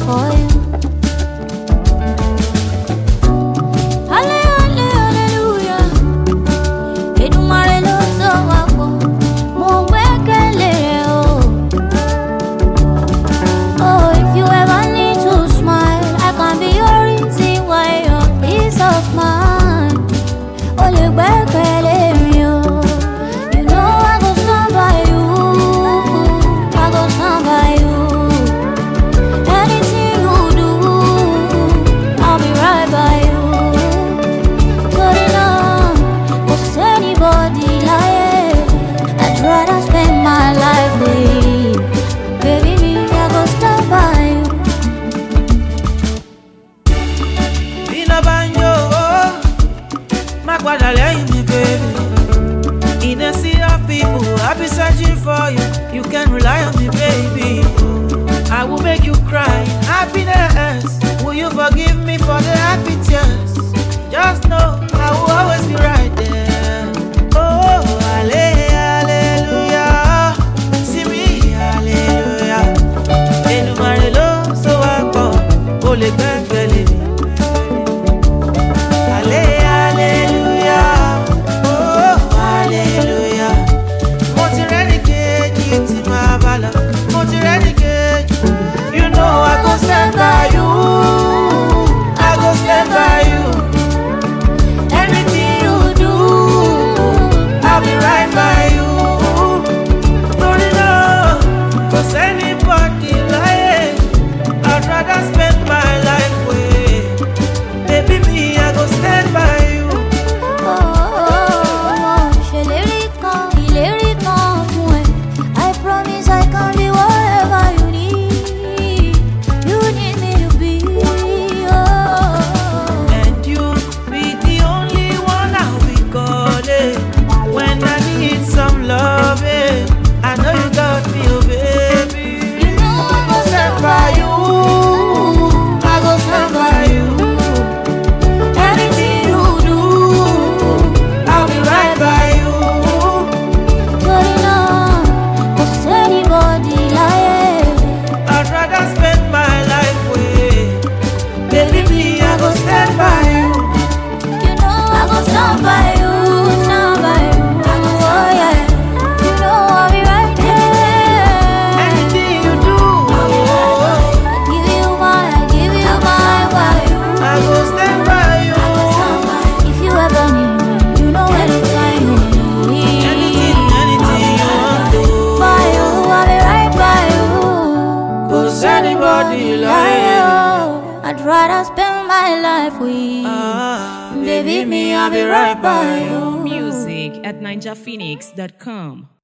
for you. Hallelujah, Èdùmàrè ló sọ wá pọ̀, mo gbẹ́kẹ̀lé rẹ̀ o. Oh, if you ever need to smile, I can be your reason why your peace of mind. O lè gbẹ́kẹ̀lé mi o. You know I go stand by you, I go stand by you. Anything you do, I'll be right by you. Torí náà, kò sẹ́nibody láyé, I'd rather spend my life with you. Baby, me, I go stand by you. Bina banjo, má padà lẹ́yìn mi, baby. In a sea of people, I'll be searching for you. You can rely on me, baby. I will make you cry in happiness. Will you forgive me for the happy tears? Just know I will always be right there. Oh, hallelujah. See me, hallelujah. Èdùmàrè ló sọ wá pọ̀, o lè gbẹ́kẹ̀lé mi. Hallelujah. Oh, hallelujah. Mo ti rẹ́ni kejì tí máa bá lọ. Mo ti rẹ́ni kejì. You know I go stand by you. I go stand by you. Anything you do, I'll be right by you. Torí náà, kò sẹ́nibody láyé, I'd rather spend my life with. Baby, me, I go stand by you. Ṣèlérí kan, ìlérí kan fún ẹ. I promise I can be whatever you need. You need me to be. And you be the only one I'll be calling when I need some loving. I know you got me, oh baby. You know I go stand by you. I go stand by you. Anything you do, I'll be right by you. Torí náà, kò sẹ́nibody láyé. I'd rather spend my life with. Baby, me, I go stand by you. You know I go stand by you, stand by you. Oh yeah, you know I'll be right there. Anything you do, I give you my by you. I go stand by you. If you ever need me, you know anytime you need. Anything you want to. By you, I'll be right by you. Cause anybody like you. I'd rather spend my life with. Baby, me, I'll be right by you. Music at ninjaphoenix.com.